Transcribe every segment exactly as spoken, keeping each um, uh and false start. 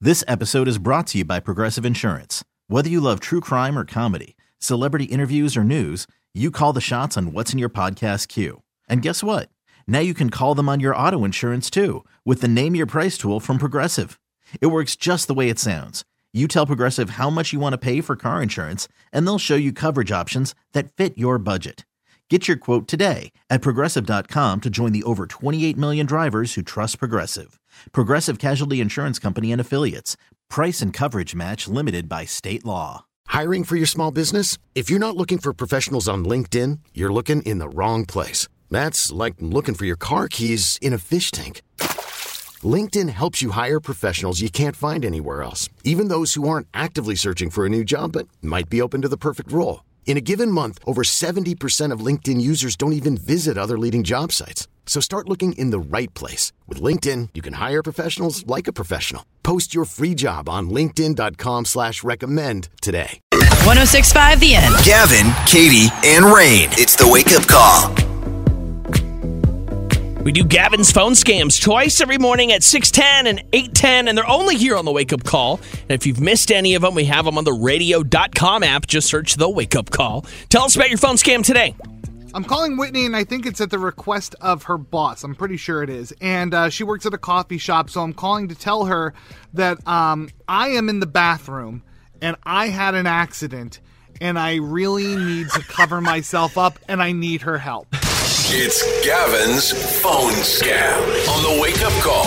This episode is brought to you by Progressive Insurance. Whether you love true crime or comedy, celebrity interviews or news, you call the shots on what's in your podcast queue. And guess what? Now you can call them on your auto insurance too with the Name Your Price tool from Progressive. It works just the way it sounds. You tell Progressive how much you want to pay for car insurance, and they'll show you coverage options that fit your budget. Get your quote today at Progressive dot com to join the over twenty-eight million drivers who trust Progressive. Progressive Casualty Insurance Company and Affiliates. Price and coverage match limited by state law. Hiring for your small business? If you're not looking for professionals on LinkedIn, you're looking in the wrong place. That's like looking for your car keys in a fish tank. LinkedIn helps you hire professionals you can't find anywhere else, even those who aren't actively searching for a new job but might be open to the perfect role. In a given month, over seventy percent of LinkedIn users don't even visit other leading job sites. So start looking in the right place. With LinkedIn, you can hire professionals like a professional. Post your free job on linkedin dot com slash recommend today. one oh six point five The End. Gavin, Katie, and Rain. It's the Wake Up Call. We do Gavin's phone scams twice every morning at six ten and eight ten, and they're only here on the Wake Up Call. And if you've missed any of them, we have them on the radio dot com app. Just search the Wake Up Call. Tell us about your phone scam today. I'm calling Whitney, and I think it's at the request of her boss. I'm pretty sure it is. And uh, she works at a coffee shop, so I'm calling to tell her that um, I am in the bathroom, and I had an accident, and I really need to cover myself up, and I need her help. It's Gavin's phone scam on the Wake Up Call.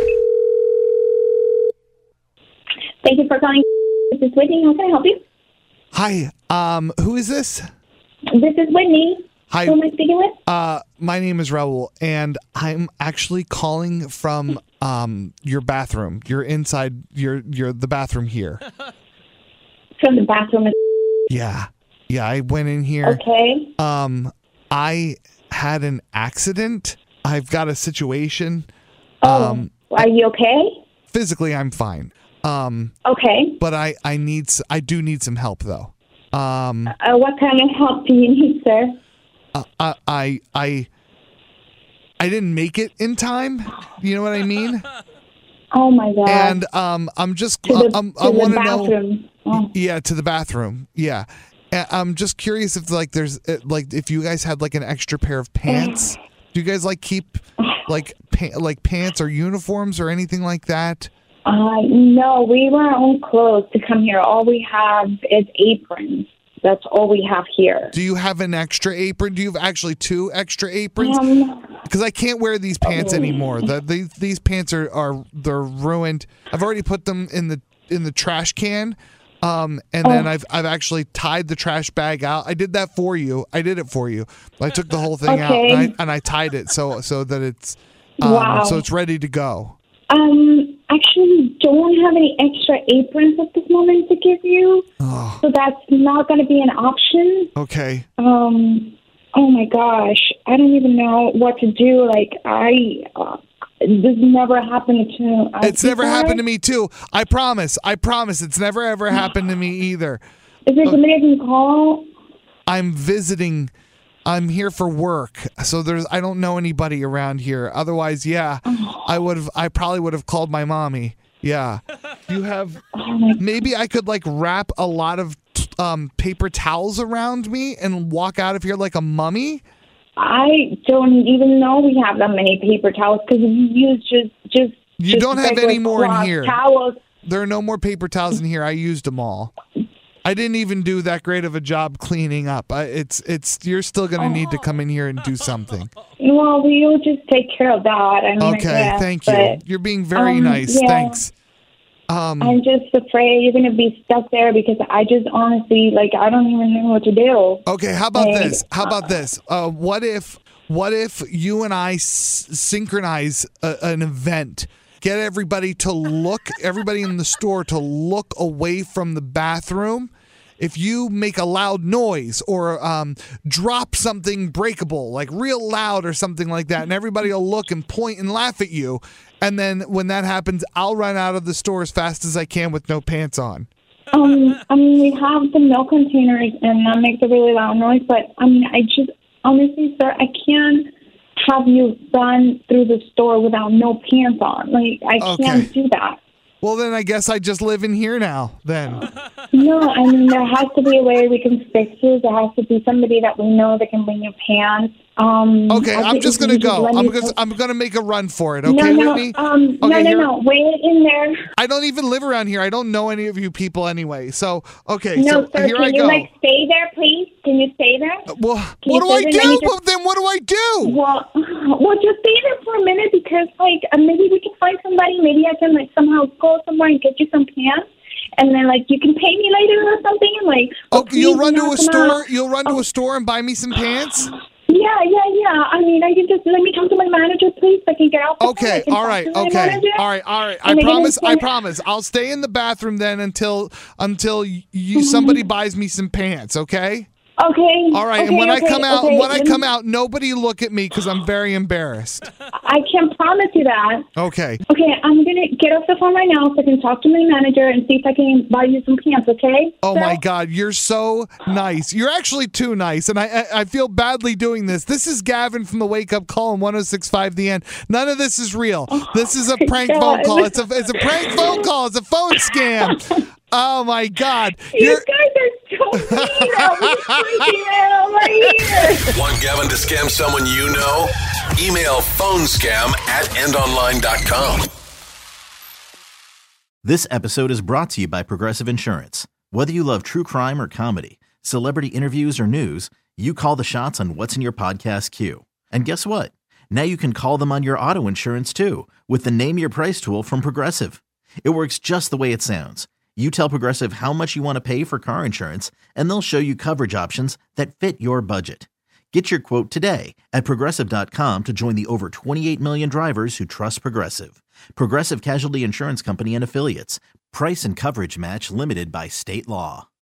Thank you for calling. This is Whitney. How can I help you? Hi, um, who is this? This is Whitney. Hi. Who am I speaking with? Uh, my name is Raul, and I'm actually calling from um your bathroom. You're inside your your the bathroom here. From the bathroom. Yeah, yeah. I went in here. Okay. Um, I had an accident. I've got a situation. Oh, um, are you okay? Physically, I'm fine. Um, okay. But I I need s- I do need some help though. Um, uh, what kind of help do you need, sir? Uh, I, I, I, I didn't make it in time. You know what I mean? Oh my God! And um, I'm just, to the, I'm, to I want to know. Oh. Yeah, to the bathroom. Yeah, and I'm just curious if like there's like if you guys had like an extra pair of pants. Do you guys like keep like pa- like pants or uniforms or anything like that? Uh, no, we wear our own clothes to come here. All we have is aprons. That's all we have here. Do you have an extra apron? Do you have actually two extra aprons? Because Um, I can't wear these pants anymore. The, these these pants are, are they're ruined. I've already put them in the in the trash can, um, and oh. then I've I've actually tied the trash bag out. I did that for you. I did it for you. I took the whole thing okay. out and I, and I tied it so so that it's um, wow. so it's ready to go. Um, actually, don't have any extra aprons at this moment to give you, oh. so that's not going to be an option. Okay. Um, oh my gosh, I don't even know what to do. Like, I, uh, this never happened to us. It's never happened to me too. I promise. I promise. It's never ever happened to me either. Is there somebody I can call? I'm visiting. I'm here for work, so there's. I don't know anybody around here. Otherwise, yeah, oh. I would have. I probably would have called my mommy. Yeah, you have. Oh maybe I could like wrap a lot of um, paper towels around me and walk out of here like a mummy. I don't even know we have that many paper towels because we use just just. You just don't have any more in here. Towels. There are no more paper towels in here. I used them all. I didn't even do that great of a job cleaning up. I, it's it's you're still going to need to come in here and do something. Well, we'll just take care of that. I mean, okay, guess, thank you. but, You're being very um, nice. yeah. Thanks. Um, I'm just afraid you're going to be stuck there because I just honestly, like, I don't even know what to do. Okay, how about like, this? How about this? Uh, what if what if you and I s- synchronize a, an event? Get everybody to look, everybody in the store to look away from the bathroom. If you make a loud noise or um, drop something breakable, like real loud or something like that, and everybody will look and point and laugh at you, and then when that happens, I'll run out of the store as fast as I can with no pants on. Um, I mean, we have the milk containers, and that makes a really loud noise, but, I mean, I just, honestly, sir, I can't have you run through the store without no pants on. Like, I Okay. can't do that. Well, then I guess I just live in here now, then. No, I mean, there has to be a way we can fix it. There has to be somebody that we know that can bring your pants. Um, Okay, I I'm think just if going to you just go. let I'm me gonna, take- I'm going to make a run for it, okay, no, no, Whitney? um, Okay, no, no, here- no. Wait in there. I don't even live around here. I don't know any of you people anyway. So, okay, No, so sir. here Can I you go. like stay there, please? Can you stay there? well, Can what you do I stay there? Let me do? just- Well, then what do I do? Well, well, just stay there for a minute because, like, uh, maybe we can find somebody. Maybe I can, like, somehow go somewhere and get you some pants, and then, like, you can pay me later or something. And like, Oh, please you'll do run to not a come store. out. You'll run to Oh. a store and buy me some pants. Yeah, yeah, yeah. I mean, I can just let me talk to my manager, please. So I can get off. The phone. I Okay, can all talk right, to my okay, manager. all right, all right. I And I can promise. I explain- promise. I'll stay in the bathroom then until until you somebody buys me some pants. Okay. Okay. All right, okay, and when okay, I come out, okay, when I let come me- out, nobody look at me because I'm very embarrassed. I can promise you that. Okay. Okay, I'm gonna get off the phone right now so I can talk to my manager and see if I can buy you some pants. Okay? Oh sir? my God, you're so nice. You're actually too nice, and I, I I feel badly doing this. This is Gavin from the Wake Up Call on one oh six point five The End. None of this is real. This is a prank God. phone call. It's a it's a prank phone call. It's a phone scam. Oh my God. You You're, guys are so mean. I'm freaking out over here. Want Gavin to scam someone you know? Email phonescam at end online dot com. This episode is brought to you by Progressive Insurance. Whether you love true crime or comedy, celebrity interviews or news, you call the shots on what's in your podcast queue. And guess what? Now you can call them on your auto insurance too with the Name Your Price tool from Progressive. It works just the way it sounds. You tell Progressive how much you want to pay for car insurance, and they'll show you coverage options that fit your budget. Get your quote today at Progressive dot com to join the over twenty-eight million drivers who trust Progressive. Progressive Casualty Insurance Company and Affiliates. Price and coverage match limited by state law.